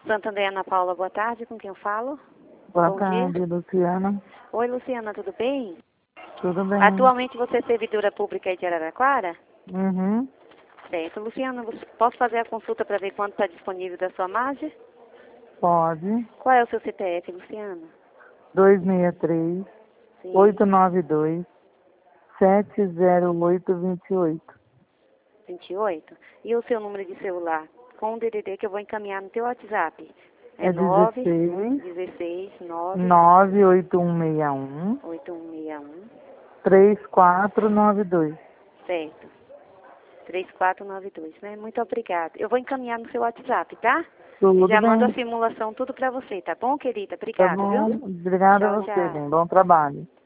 Santander, Ana Paula, boa tarde. Com quem eu falo? Boa Bom tarde, dia. Luciana. Oi, Luciana, tudo bem? Tudo bem? Atualmente você é servidora pública aí de Araraquara? Uhum. Certo. Luciana, posso fazer a consulta para ver quanto está disponível da sua margem? Pode. Qual é o seu CPF, Luciana? 263 Sim. 892 70828. 28. E o seu número de celular? Com o DDD que eu vou encaminhar no teu WhatsApp. É 9 16 16 9 98161 8161. 3492. Certo. 3492, né? Muito obrigada. Eu vou encaminhar no seu WhatsApp, tá? Tudo Já mando a bem? simulação tudo para você, tá bom, querida? Tá Obrigada, bom. viu? Obrigada a Tchau, você, tchau. bem. Bom trabalho.